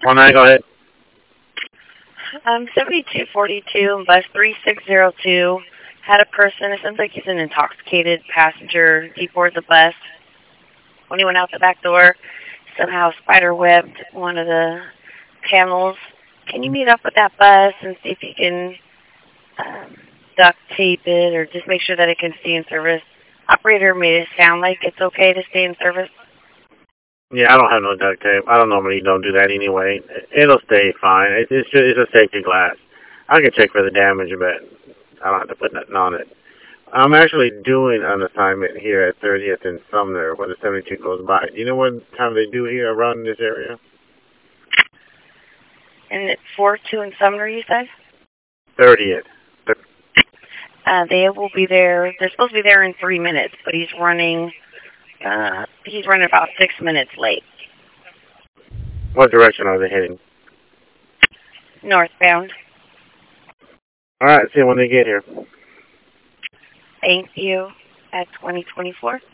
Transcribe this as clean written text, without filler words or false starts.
9, go ahead. 7242 bus 3602 had a person, it sounds like he's an intoxicated passenger, deboard the bus. When he went out the back door, somehow spider-webbed one of the panels. Can you meet up with that bus and see if you can duct tape it or just make sure that it can stay in service? Operator made it sound like it's okay to stay in service. Yeah, I don't have no duct tape. I don't normally don't do that anyway. It'll stay fine. It's a safety glass. I can check for the damage, but I don't have to put nothing on it. I'm actually doing an assignment here at 30th and Sumner when the 72 goes by. Do you know what time they do here around this area? And it's 4-2 in Sumner, you said? 30th. They will be there. They're supposed to be there in 3 minutes, but he's running about 6 minutes late. What direction are they heading? Northbound. All right, see you when they get here. Thank you. At 2024.